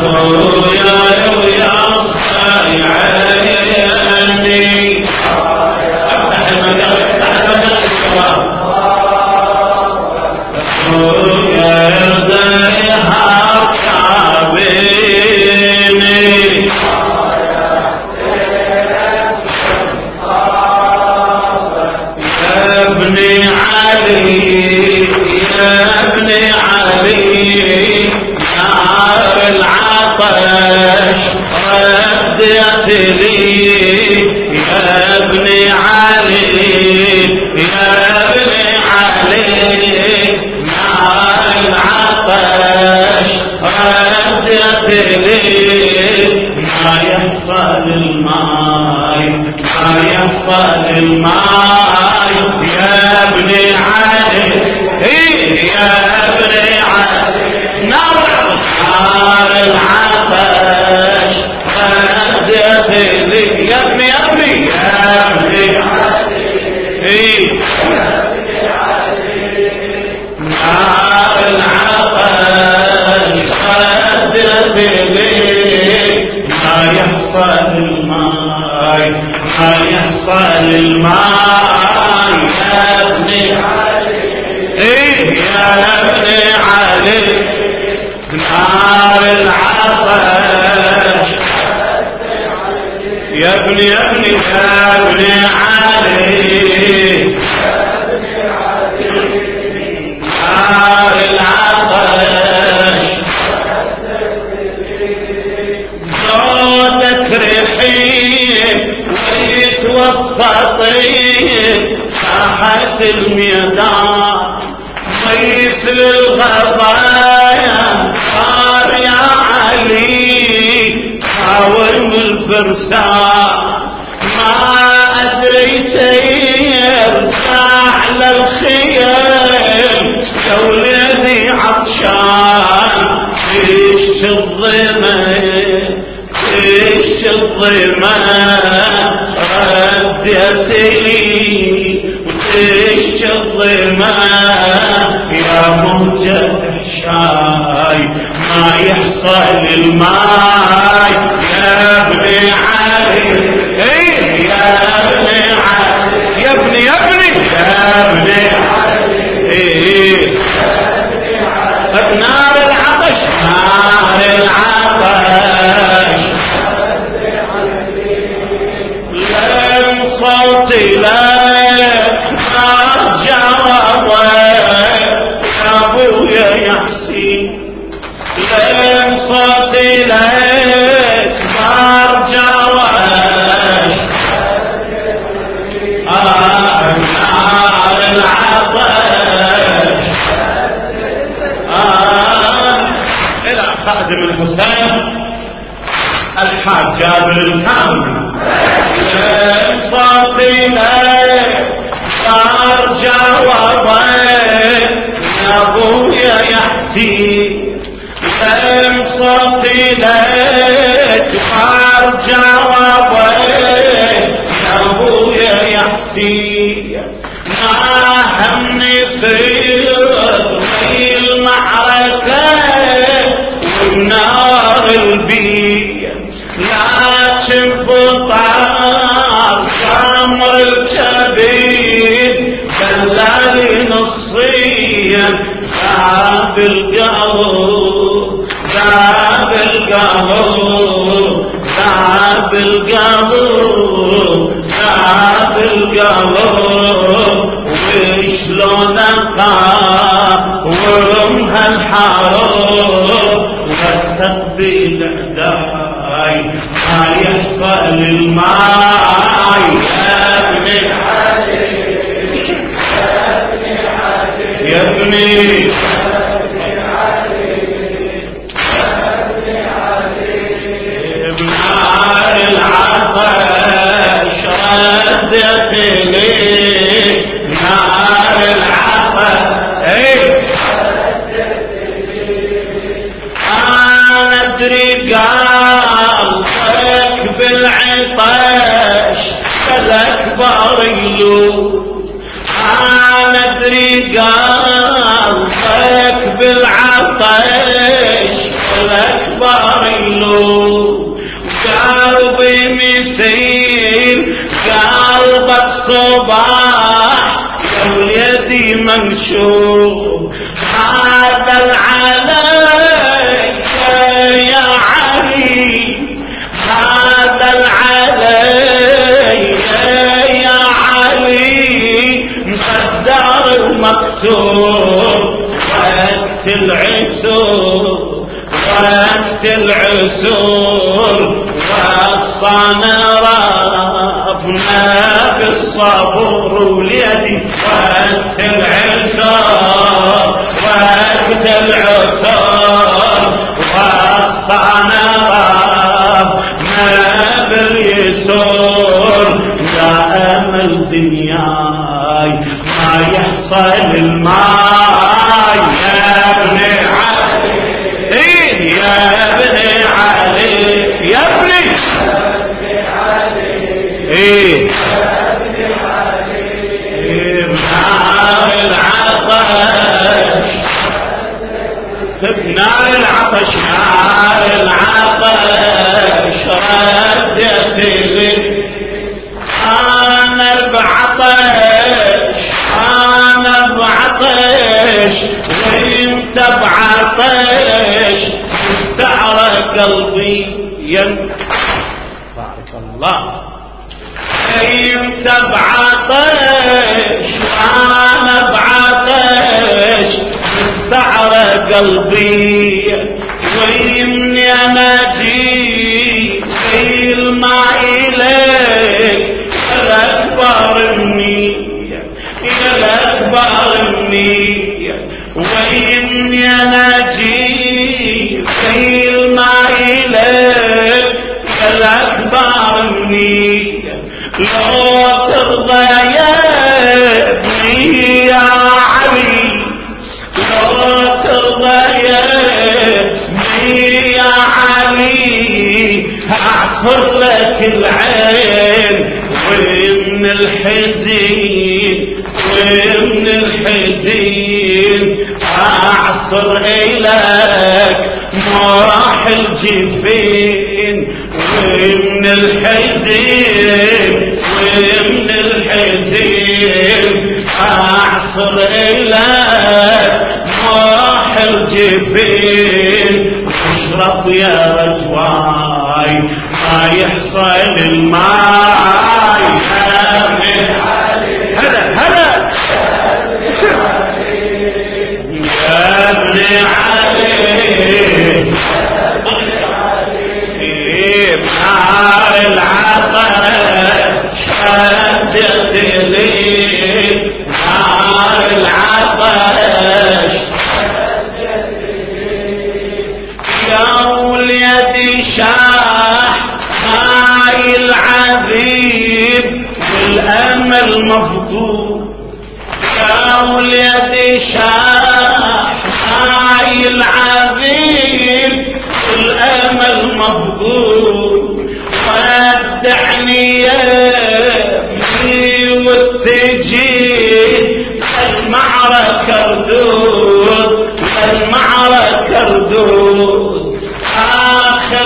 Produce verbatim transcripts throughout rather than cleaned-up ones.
أخويا ويا صيعاني افتح المجال افتح المجال الشباب أخويا يرضيها صابيني يا ابني علي يا ابني علي نار العطش ردت لي يا ابني علي يا ابني علي نار العطش ردت لي ما يحفظ الماي ما يحفظ الماي يا ابني علي يا ابني علي نار العطش ردت لي يا ابني يا ابني يا ابني علي نار العطش ردت لي ما يحصل الماي ما يحصل الماي يا ابني علي يا ابني علي نار العطش يا ابني يا ابني يا ابني علي نار العطش صوتك رحيم ويتوسطين ساحة الميدان مثل الغبايا صار يا علي قاوم الفرسان ما أدري سير على الخيل ولدي عطشان فيش الظمأ فيش الظمأ ردت لي وفيش الظمأ يا موجة الشاي ما يحصل الماي يا ابني علي يا ابني علي يا ابني يا ابني يا ابني علي نار العطش نار العطش لن صوتي لك ارجع يا ابويا يا حسين لن صوتي لك ارجع نار العطش الى خادم الحسين الحاج جابر الكامل صوتي لك ارجع وضيق يا ابويا يا حسين صوتي لك ارجع وضيق يا ابويا يا حسين ما همني في المعركة والنار البيت لكن بطار شمر الكبير دلالي نصيا ذاب القلب ذاب القلب ذاب القلب ذاب القلب وشلون وامها الحرب واستقبل اعداي ما يحصل الماي يا ابني علي يا ابني نار العطش ردت لي نار العطش انا ادري قلبك بالعطش كالاكبر يلوم انا ادري قلبك بالعطش كالاكبر الصباح يا وليدي منشوف هذا العليك يا علي هذا العليك يا علي مقدر المكتوب وقت العسور وقت العسور وصانا ربنا بالصبر وليدي وقت العسور وقت العسور وصانا ربنا باليسور يا امل دنياي ما يحصل الماي يا ابن علي يا ابن علي يا ابني ايه نار العطش نار العطش نار العطش ردت لي انا بعطش انا بعطش وانت بعطش استعرى قلبي ين بارك الله انت بعطش انا بعطش استعرى قلبي ويمني انا جيت في الماء اليك الاكبر مني يا الاكبر مني ويمني انا جيت في الماء اليك الاكبر مني لو ترضى يا ابني يا علي لو ترضى يا ابني يا علي اعصر لك العين ومن الحزين ومن الحزين اعصر اليك مراح الجفين ومن الحزين ومن الحزين اعصر اليك مراح الجفين اشرب يا رجواي ما يحصل الماي هلا هلا يا ابن علي نار العطش شدت لي نار العطش يا وليدي شاح هاي العذيب والامل مفقود يا وليدي شاح هاي العذيب والامل مفقود ودعني يا ابني واتجيت المعركة ردود المعركة ردود آخر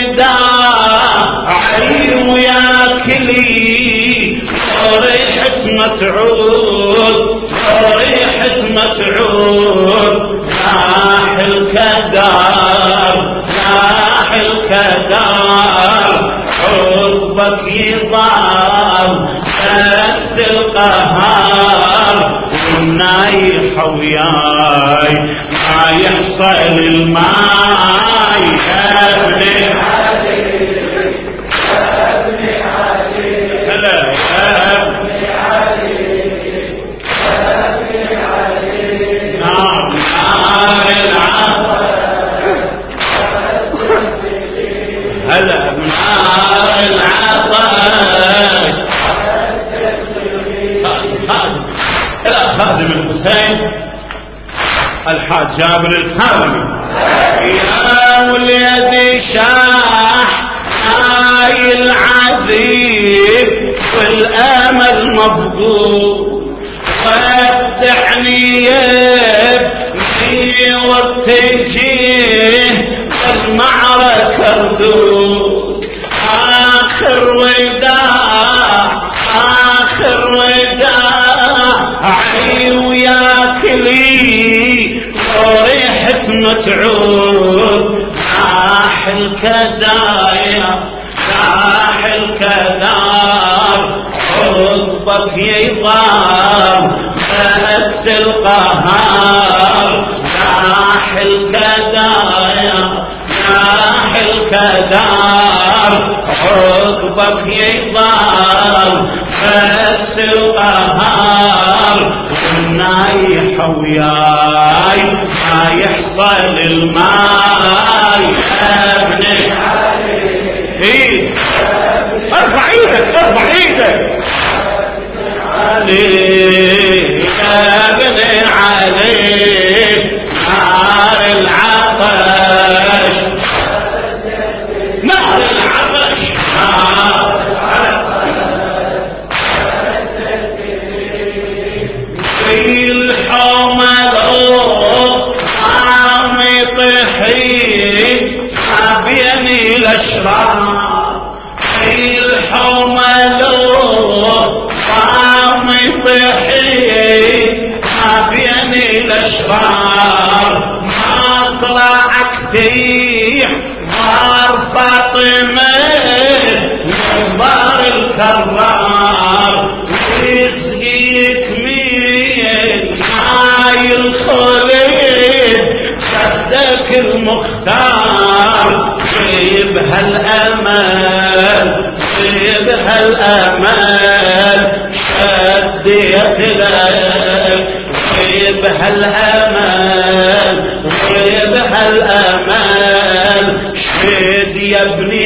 وداعي وياك لي وريحة مسعود وريحة مسعود راح الكدار راح الكدار حبك يضال بس القهار والنايح وياي ما يحصل الماي يا ابن علي يا ابن علي هلا يا ابن علي يا ابن علي نار نار العطش هلا نار العطش خادم الحسين الحاج جابر الكاظمي يا وليدي شاح هاي العذيب والامل مفقود ودعني يا ابني واتجيه المعركة ردود اخر وداع اخر تعود ساح الكدايا ساح الكدار حبك يضام بس القهار ساح الكدايا ساح الكدار حبك يضام بس القهار والنايح وياي ما يحصل الماي يا ابني علي ارفع ايدك ارفع ايدك علي يا ابني علي نار العطش نار العطش نار في الحمل عم يطحين بيني الاشرار في الحمل عم يطحين بيني الاشرار ما طلعك تيح نار فاطمه نار الكرار يسقيك مين هاي الخليل صدق المختار طيب هالامل طيب هالامل شديت لك طيب هالامل طيب هالامل شد يا ابني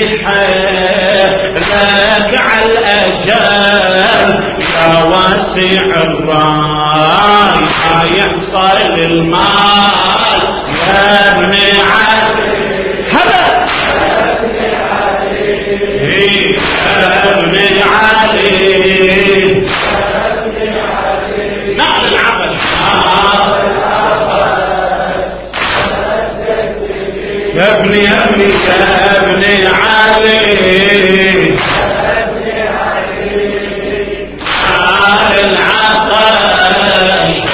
حيلك على الاجل يا واسع الراي ما يحصل المال يا ابني علي هلا يا ابني علي نار العبش يا ابني يا ابني يا ابني علي نار العطش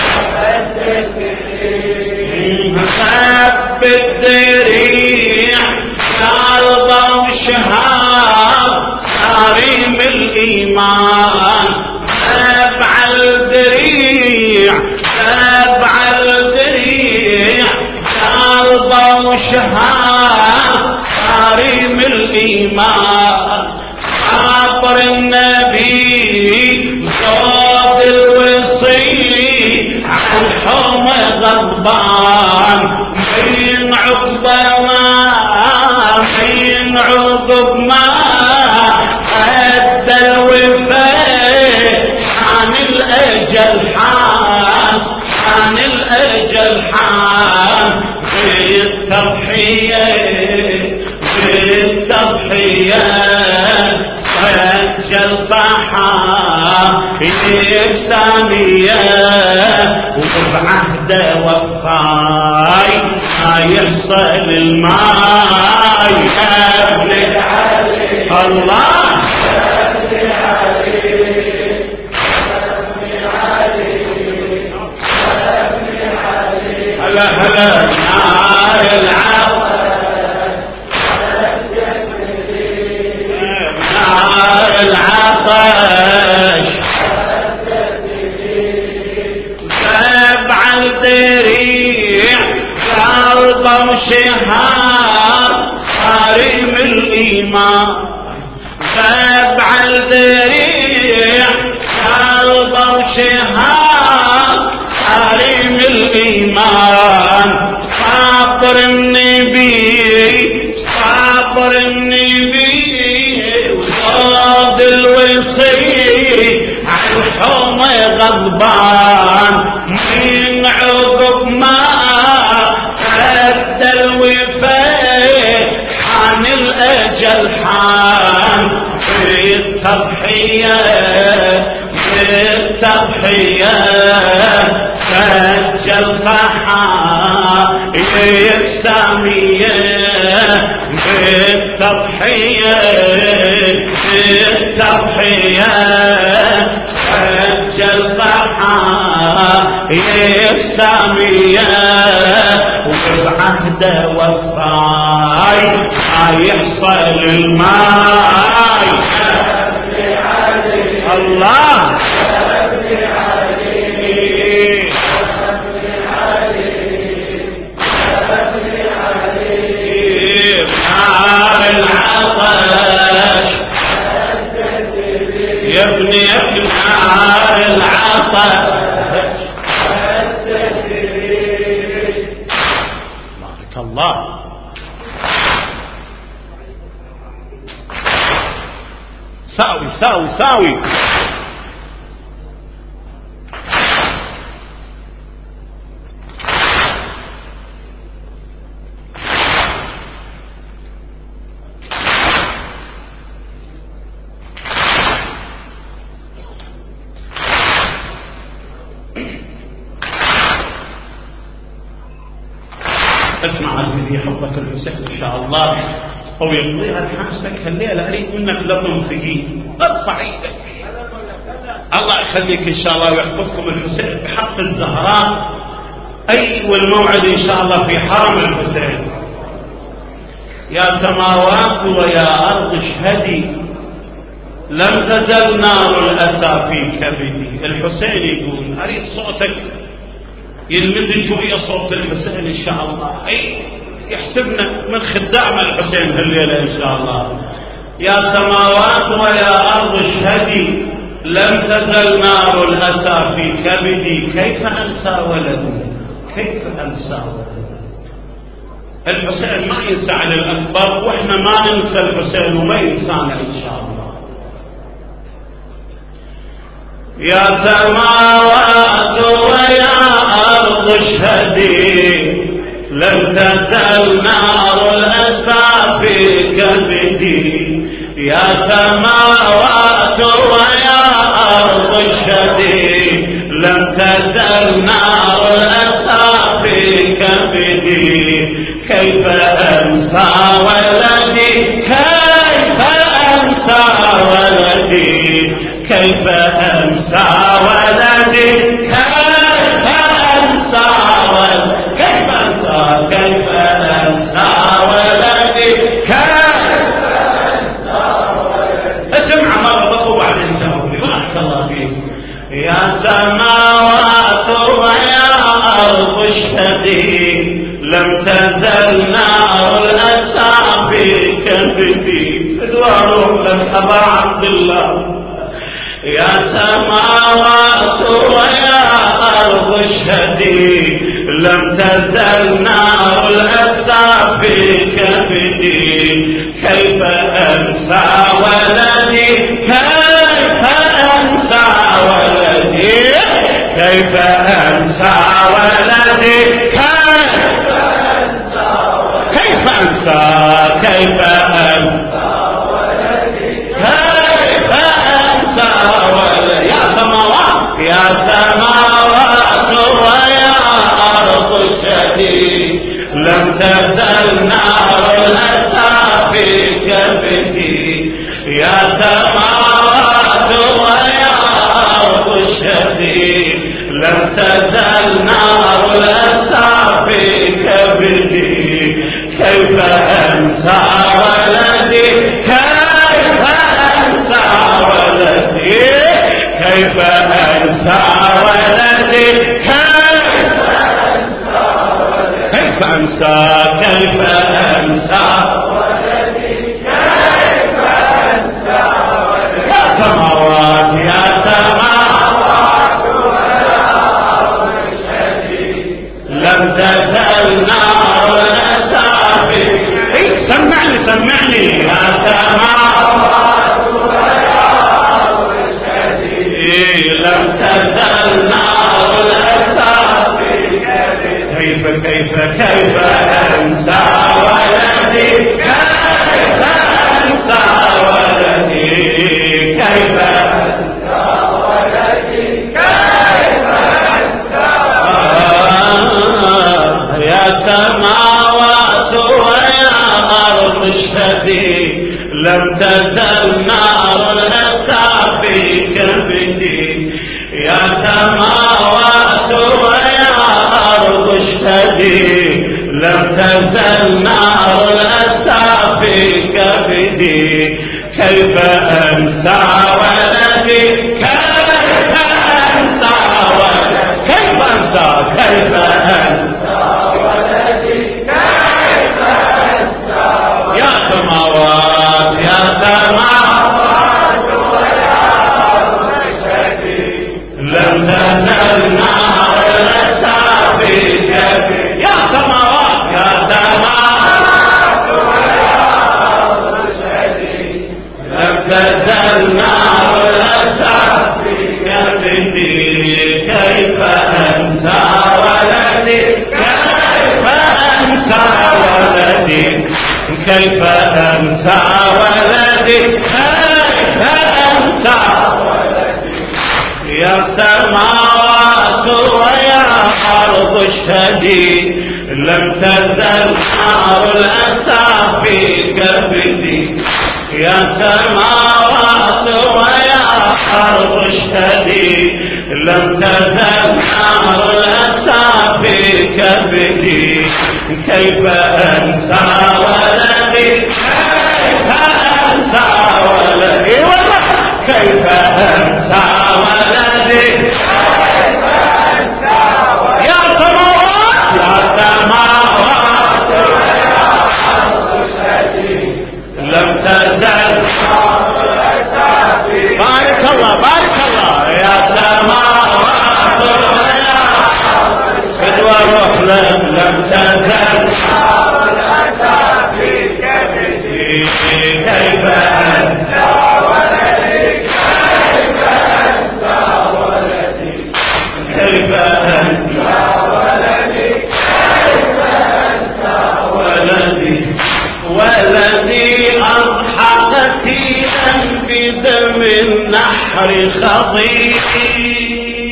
خب الدريع قلبه وشهاب صارم الايمان سبع الدريع سبع الدريع قلبه وشهاب صارم الايمان خاطر النبي صوت الوصي عن حمى غضبان من عقبه ما من عقب ما ادى الوفاء عن الاجل حان عن الاجل حان في التضحيه في التضحيه سجل صحابي ثانيه وبعهده وفاي ما يحصل الماي يا ابن علي الله هلا هلا نار العطش نار العطش سبع الدريع قلبه وشهاب صارم الايمان سبع الدريع قلبه وشهاب صارم الايمان صابر النبي صابر النبي وصاد الوصي عن حمى غضبان من عقب ما ادى الوفاء عن الاجل حان في التضحيه في التضحيه سجل صحابي الساميه في التضحيه في التضحيه سجل صحابي الساميه وبعهد بعده وفاي ما يحصل الماي الله يا ابني يا ابن العطش بارك الله. ساوي ساوي ساوي اسمع الذي حبك الحسين ان شاء الله او يقضيها بحاجتك هالليله اريد منك لطم ثقيل ارفع ايدك الله يخليك ان شاء الله ويحفظكم الحسين بحق الزهراء. اي والموعد ان شاء الله في حرم الحسين. يا سماوات ويا ارض اشهدي لم تزل نار الاسى في كبدي. الحسين يقول اريد صوتك يلمزج شويه صوت الحسين ان شاء الله. اي يحسبنا من خدام الحسين هالليله ان شاء الله. يا سماوات ويا ارض اشهدي لم تزل نار الاسى في كبدي. كيف انسى ولدي كيف انسى ولدي. الحسين ما ينسى على الاكبر واحنا ما ننسى الحسين وما ينسانا ان شاء الله. يا سماوات ويا أرض اشهدي لم تزل نار الأسى في كبدي. يا سماوات ويا أرض اشهدي لم تزل نار الأسى في كبدي. كيف أنسى ولدي كيف أنسى ولدي كيف أنسى ولدي كيف أنسى ولدي كيف أنسى كيف أنسى ولدي كيف أنسى ولدي. اسمع مرة بقوا بعدين جاوبني بارك الله فيك. يا سماوات ويا أرض اشهدي لم تزل نار الأسى في كبدي. ادوارهم لك أبا عبد الله. يا سماوات ويا أرض اشهدي لم تزل نار الأسى في كبدي. كيف أنسى ولدي كيف أنسى ولدي كيف أنسى ولدي كيف أنسى كيف أنسى يا سماوات يا سماوات ويا أرض اشهدي لم تزل نار الأسى في كبدي. يا سماوات ويا أرض اشهدي لم تزل نار الأسى في كبدي. كيف أنسى ولدي كيف أنسى ولدي كيف أنسى ولدي كيف أنسى كيف أنسى ولدي كيف أنسى ولدي. يا سماوات يا سماوات ويا أرض اشهدي لم تزل نار الأسى في. سمعني سمعني. يا سماوات ويا أرض اشهدي لم تزل نار الأسى في كبدي. كيف كيف كيف أنسى ولدي كيف أنسى ولدي كيف أنسى ولدي كيف أنسى ولدي. يا سماوات ويا أرض اشهدي لم تزل نار الأسى في كبدي. يا سماوات ويا أرض اشهدي لم تزل نار الأسى في كبدي كيف أنسى ولدي كيف أنسى ولدي كيف أنسى كيف أنسى ولدي كيف أنسى يا سماوات يا سماوات ويا مشهدي لم تزل نار الأسى في كبدي يا سماوات يا سماوات ويا مشهدي لم تزل نار الأسى في كبدي كيف أنسى ولدي كيف أنسى ولدي كيف أنسى ولدي كيف أنسى ولدي يا سماوات ويا أرض اشهدي لم تزل نار الأسى في كبدي يا سماوات ويا أرض اشهدي لم تزل نار الأسى في كبدي كيف أنسى ولدي كيف أنسى ولدي كيف أنسى ولدي كيف أنسى ولدي يا سماوات يا سماوات ويا أرض اشهدي لم تزل نار الأسى في بارك الله بارك الله يا سماوات ويا أرض وروح لم تزل نار الأسى في كبدي كيف أنسى ولدي كيف أنسى ولدي كيف أنسى ولدي كيف أنسى ولدي ولدي أضحى قتيلا بدم النحر خضيب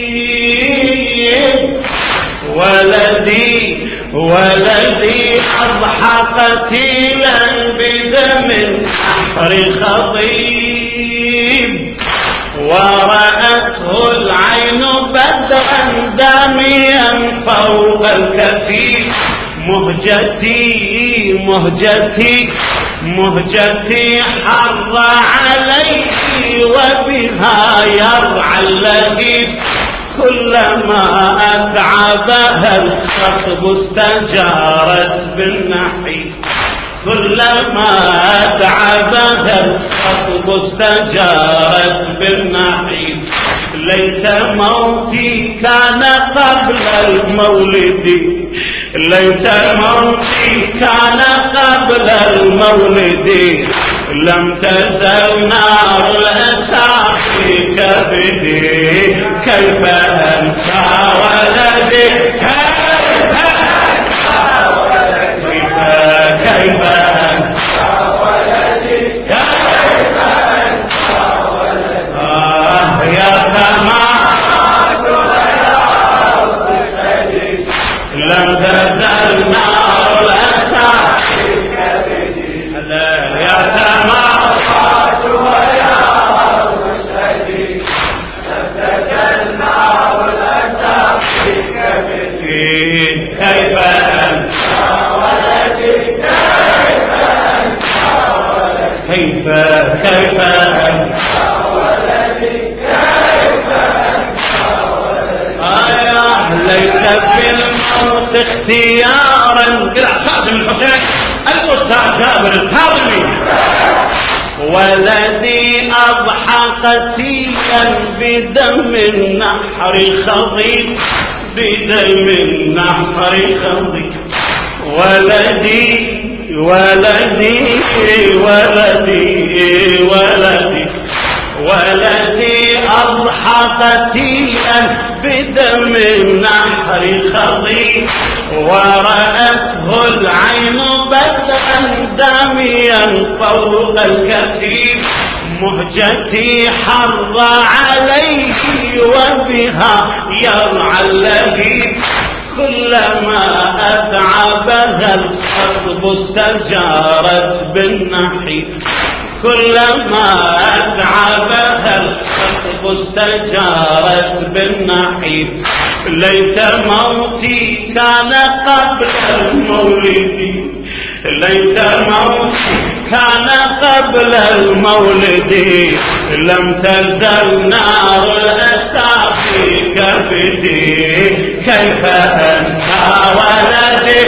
ولدي ولدي أضحى قتيلا بدم النحر خضيب ورأته العين بدرا داميا فوق الكفيف مهجتي مهجتي مهجتي حر عليه وبها يرعى اللهيب كلما أتعبها الخطب استجارت بالنحيب كلما أتعبها الخطب استجارت بالنحيب ليت موتي كان قبل المولد ليت موتي كان قبل المولد لم تزل نار الأسى في كبدي كيف أنسى ولدي كيف أنسى ولدي كيف أنسى ولدي كيف أنسى ولدي آه يا سماوات ويا أرض اشهدي لم تزل نار الأسى في كبدي يا سماوات ويا أرض اشهدي لم تزل نار الأسى في كبدي كيف أنسى ولدي كيف أنسى ولدي كيف كيف أنسى ولدي كيف أنسى ولدي آه ليس في الموت اختيارا قرأ صاحب الحسين الأستاذ جابر الكاظمي ولدي أضحى قتيلا بدم النحر خضيب بدم النحر خضيب ولدي ولدي ولدي ولدي ولدي أضحى قتيلا بدم النحر خضيب ورأته العين بدءا داميا فوق الكثيب مهجتي حر عليه وبها يرعى اللهيب كلما أتعبها الخطب استجارت بالنحيب كلما أتعبها الخطب استجارت بالنحيب. ليت موتي كان قبل المولد، ليت موتي كان قبل المولد، لم تزل نار الأسى في كبدي. كيف أنسى ولدي،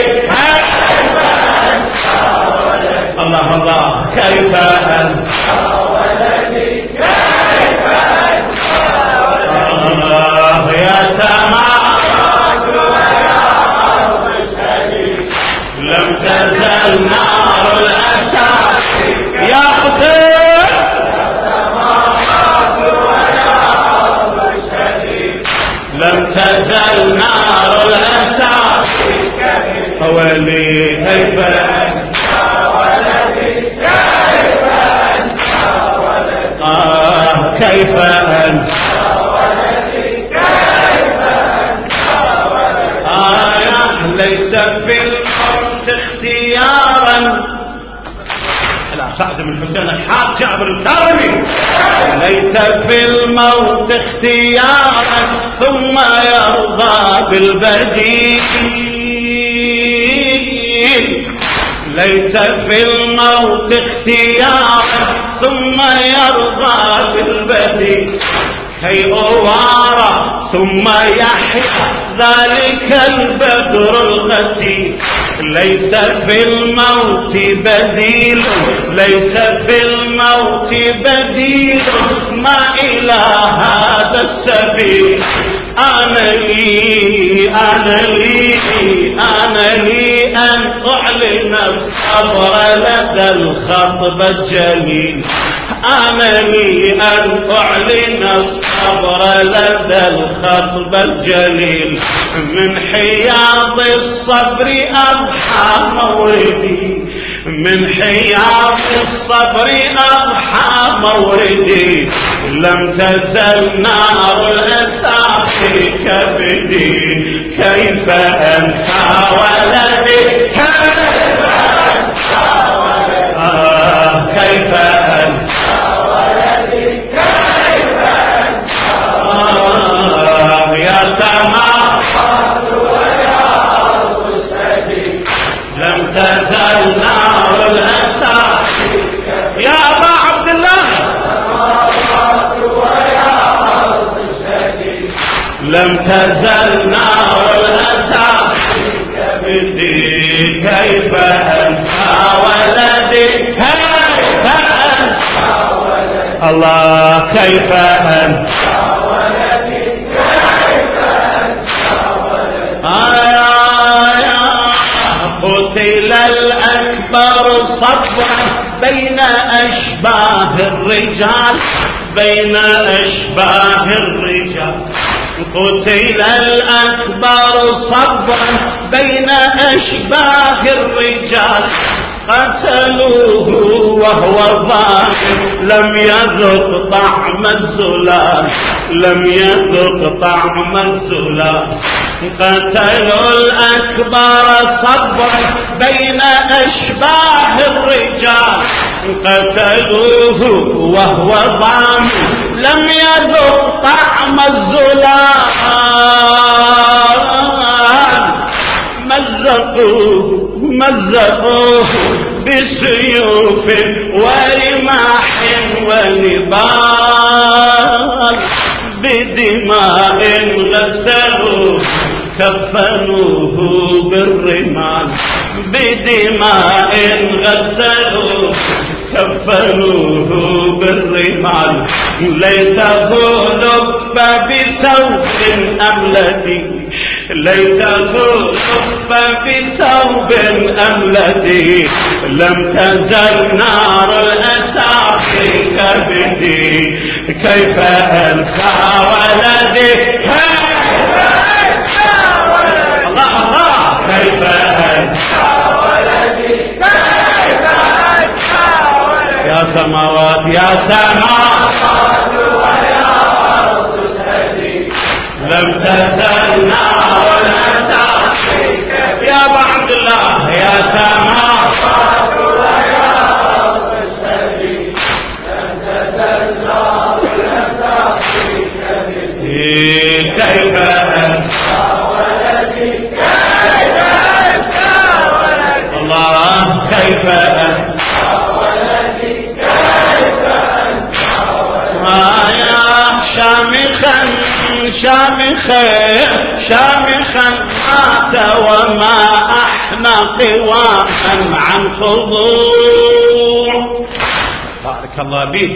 الله الله، كيف أنسى ولدي، كيف أنسى ولدي، يا سماء ويا أرض اشهدي، لم تزل نار الأسى يا حسين، لم تزل نار الأسى حوالي. كيف أنسى ولدي، كيف أنسى ولدي، آه كيف أنسى ولدي، كيف أنسى ولدي، آه ليس في الموت اختيارا. لا سعد بن حسين الحاج جابر الكرمي، ليس في الموت اختيارا ثم يرضى بالبديل. ليس في الموت اختيارا ثم يرضى بالبديل. كي أوارى ثم يحيى ذلك البدر القتيل. ليس في الموت بديل، ليس في الموت بديل ما إلى هذا السبيل. أنا لي أنا لي أنا لي أن أعلن الصبر لدى الخطب الجليل. أنا لي أن أعلن الصبر لدى الخطب الجليل. من حياض الصبر أضحى موردي، من حياض الصبر أضحى موردي. لم تزل نار الأسى في كبدي. كيف أنسى ولدي، كيف أنسى ولدي، آه كيف أنسى ولدي، كيف أنسى ولدي، يا سماء ويا أرض اشهدي، لم تزل نار الأسى يا أبا عبد الله، لم تزل نار الأسى في كبدي. كيف أنسى ولدي، كيف أنسى ولدي، الله كيف أنسى ولدي، كيف أنسى ولدي، آيا قتل الأكبر صبرا بين أشباه الرجال، بين أشباه الرجال. قتل الأكبر صبرا بين أشباه الرجال. قتلوه وهو ظالم لم يذق طعم الزلال، لم يذق طعم الزلال. قتلوا الأكبر صبرا بين أشباه الرجال. قتلوه وهو ظالم لم يذق طعم الزلال. مزقوه مزقوه بسيوف ورماح ونبال. بدماء غسلوه كفنوه بالرمال. بدماء غسلوه كفنوه بالرمال. ليته لف بثوب أملدي، ليته لف بثوب أملدي. لم تزل نار الأسى في كبدي. كيف أنسى ولدي، كيف أنسى ولدي، الله الله كيف أنسى ولدي، كيف أنسى ولدي، يا سماوات يا سماوات ويا أرض اشهدي. لم تزل نار الأسى في كبدي. يا أبا عبد الله يا سماوات ويا أرض اشهدي. شامخا شامخا مات وما أحنى قواما عن خضوع. بارك الله بك.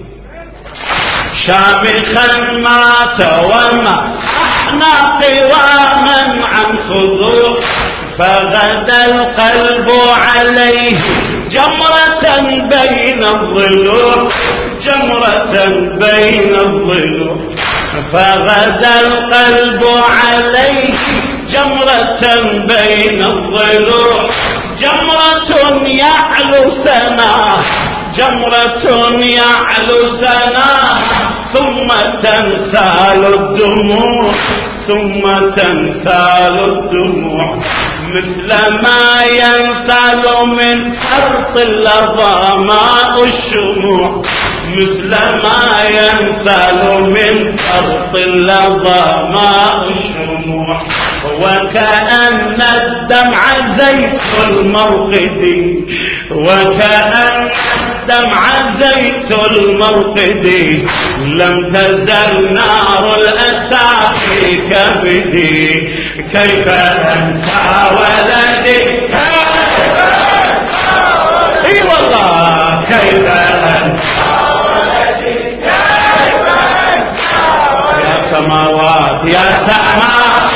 شامخا مات وما أحنى قواما عن خضوع فغدا القلب عليه جمرة بين الضلوع جمرة بين الضلوع فغدا القلب عليه جمرة بين الضلوع جمرة يعلو سناه جمرة يعلو سناه ثم تنسال الدموع ثم تنسال الدموع مثل ما ينسال من حرق اللظى ماء الشموع مثل ما ينسال من حرق اللظى ماء الشموع وكأن الدمع زيت الموقد وكأن الدمع زيت الموقد لم تزل نار الأسى في كبدي كيف أنسى ولدي اي والله كيف أنسى ولدي كيف أنسى يا سماوات يا سماوات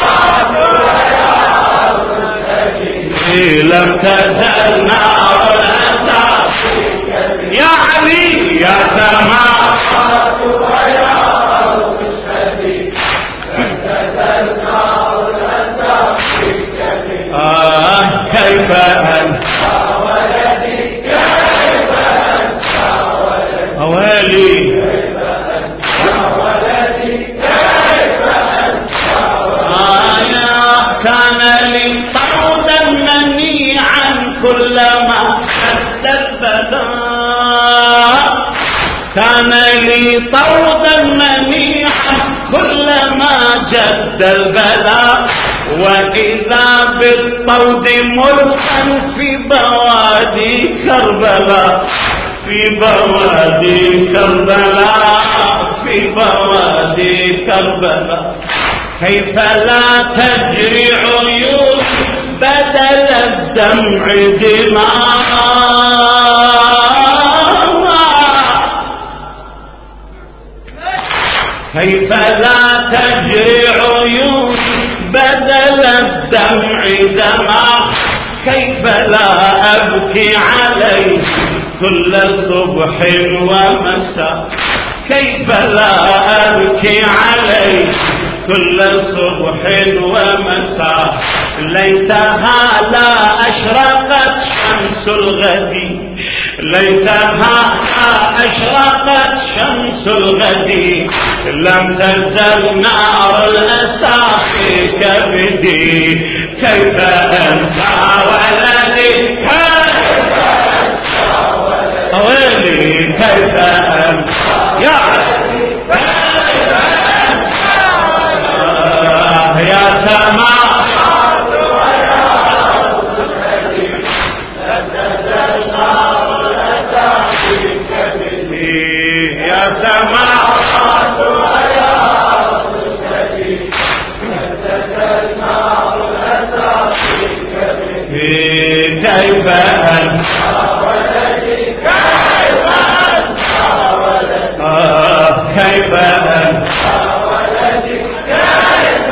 لم تزل نار الأسى يا علي يا سماوات ويا أرض الشديد لم تزل نار الأسى آه كيف أنسى ولدي كيف أنسى ولدي أوالي كيف أنسى ولدي كيف أنسى ولدي آه كان لي طردا منيعا كلما شد البلاء كان لي طردا منيعا كلما جد البلاء وإذا بالطود ملقا في بوادي كربلاء في بوادي كربلاء في بوادي كربلاء كيف لا تجري عيون بدل الدمع دماء كيف لا تجري عيون بدل الدمع دمع كيف لا أبكي عليه كل صبح ومساء كيف لا أبكي عليه كل صبح ومساء ليتها لا أشرقت شمس الغد ليتها أشرقت شمس الغد لم تزل نار الأسى في كبدي كيف أنسى ولدي كيف أنسى ولدي كيف أنسى يا يا سماوات ويا أرض الشديد لم تزل نار الأسى في كبدي يا سماوات ويا أرض الشديد لم تزل نار الأسى في كبدي كيف أنسى ولدي كيف أنسى ولدي آه كيف أنسى ولدي كيف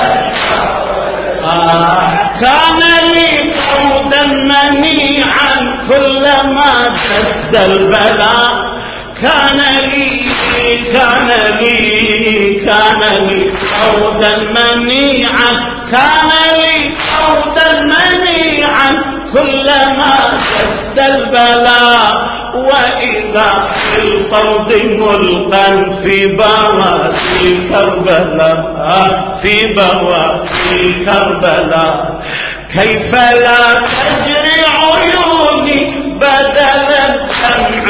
كان لي طودا منيعا كلما جد البلاء كان لي كان لي كان لي طودا منيعا كان لي طودا منيعا كلما جد البلاء وإذا في الطود ملقا في بوادي كربلاء في بوادي كربلاء كيف لا تجري عيوني بدل الدمع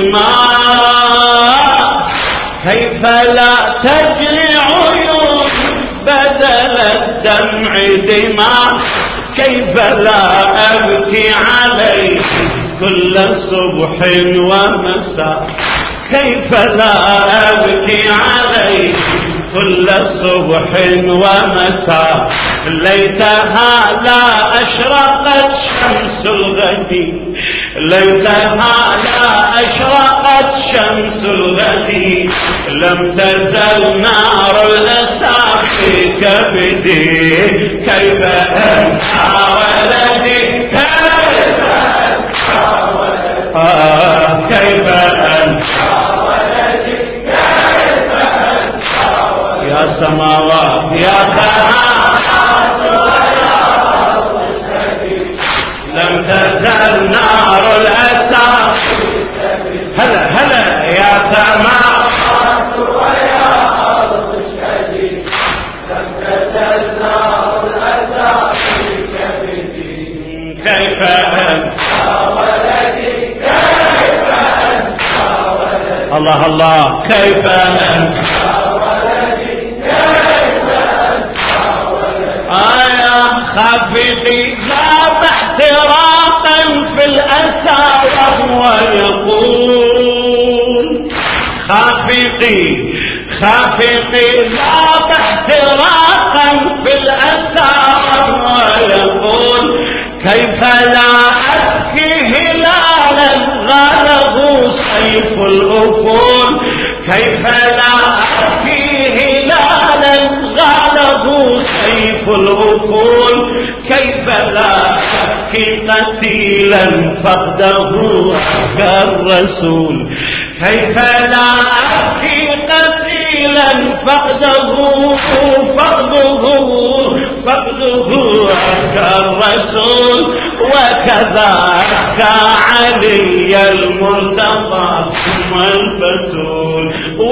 دماء كيف لا تجري عيوني بدل الدمع دماء كيف لا أبكي عليه كل صبح ومساء كيف لا أبكي عليه كل صبح ومساء ليتها لا أشرقت شمس الغد ليتها لا أشرقت شمس الغد لم تزل نار الأسى في كبدي كيف أنسى ولدي كيف أنسى ولدي آه كيف أنسى ولدي كيف أنسى ولدي يا سماوات يا سماوات ويا أرض لم تزل نار الأسى هلا هلا يا سماوات ويا أرض الشديد لم تزل نار الأسى في كبدي كيف أنسى ولدي كيف أنسى ولدي الله الله كيف أنسى ولدي كيف أنسى ولدي آية خافقي ذاب احتراقا في الأسى وهو يقول خافقي خافقي ذاب احتراقا في الأسى وهو يقول كيف لا أبكي هلالا غاله سيف الأفول كيف لا أبكي هلالا غاله سيف الأفول كيف لا أبكي قتيلا فقده كالرسول كيف لا أبكي قتيلا فقده فقده فقده كالرسول وكذاك علي المرتضى ثم البتول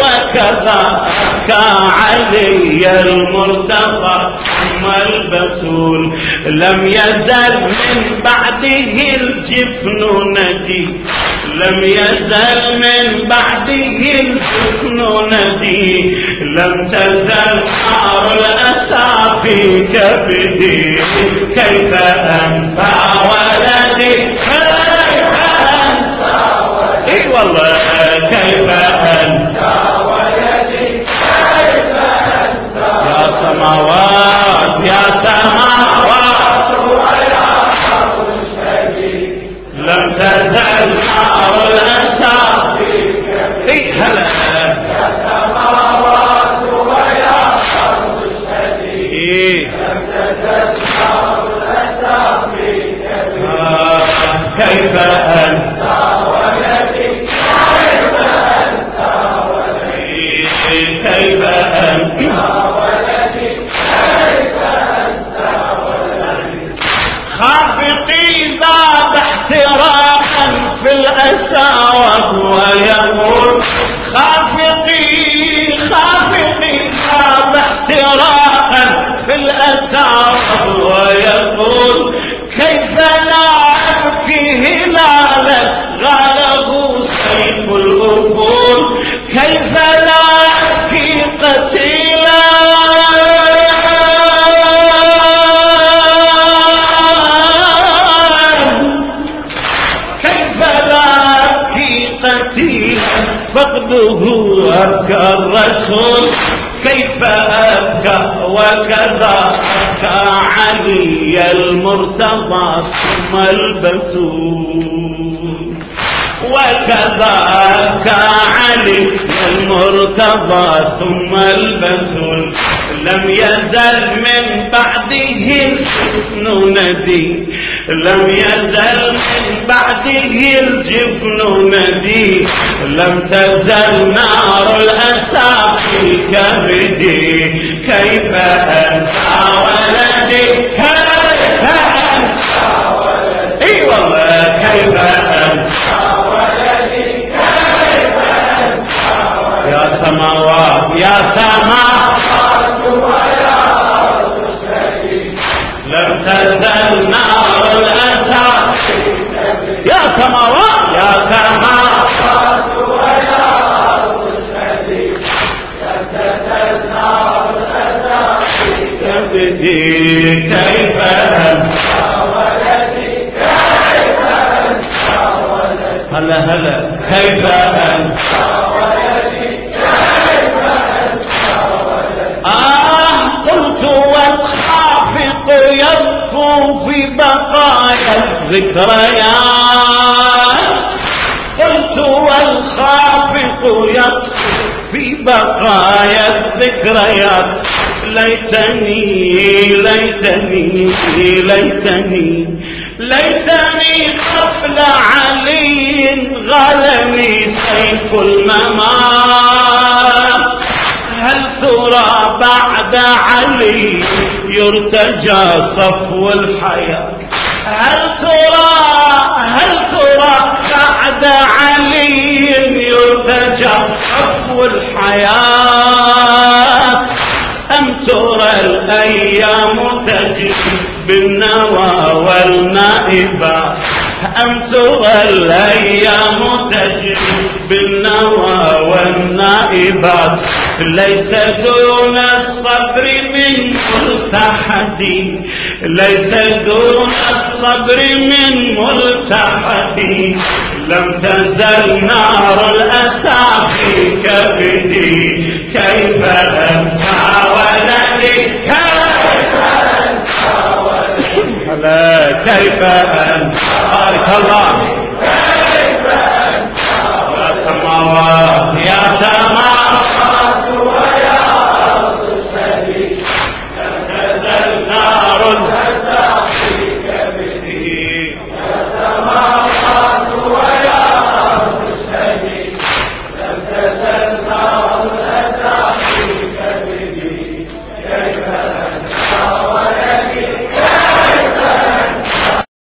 وكذاك علي المرتضى ثم البتول لم يزل من بعده الجفن ندي لم يزل من بعده الجفن ندي لم تزل نار الأسى في كبدي كيف أنسى ولدي كيف أنسى ولدي اي والله كيف أنسى ولدي كيف أنسى يا سماوات يا سماوات ويا أرض الشديد لم تزل نار الأسى في كبدي اي هلا يا سماوات ويا أرض الشديد لم تزل نار الأسى في كبدي كيف أنسى ولدي كيف أنسى ولدي كيف أنسى ولدي كيف أنسى ولدي خافقي ذاب احتراقا في الأسى وهو يقول خافقي خافقي ذاب احتراقا في الأسى وهو يقول كيف لا أبكي هلالا غاله سيف الأفول كيف لا أبكي قتيلا كيف لا أبكي قتيلا فقده أبكى الرسول كيف أبكى وكذا أبكى علي المرتضى ثم البتول وكذاك علي المرتضى ثم البتول لم يزل من بعده الجفن ندي لم يزل من بعده الجفن ندي لم تزل نار الأسى في كبدي كيف أنسى ولدي كيف أنسى ولدي اي والله كيف أنسى ولدي كيف أنسى ولدي يا سماوات يا سماوات ويا أرض الشديد لم تزل نار الأسى يا سماوات يا سماوات ويا أرض الشديد لم تزل نار الأسى في كبدي كيف أنسى ولدي كيف أنسى ولدي هلا هلا كيف أنسى ولدي كيف أنسى ولدي في بقايا الذكريات قلت والخافق يطفو في بقايا الذكريات ليتني ليتني ليتني ليتني قبل علي غلني سيف الممات هل ترى بعد علي يرتجى صفو الحياة هل ترى هل ترى بعد علي يرتجى صفو الحياة أم ترى الأيام تجري بالنوى والنائبات أم ترى الأيام تجري بالنوى والنائبات ليس دون الصبر من ملتحد ليس دون الصبر من ملتحد لم تزل نار الأسى في كبدي كيف أنسى ولدي كيف أنسى ولدي كيف أنسى بارك الله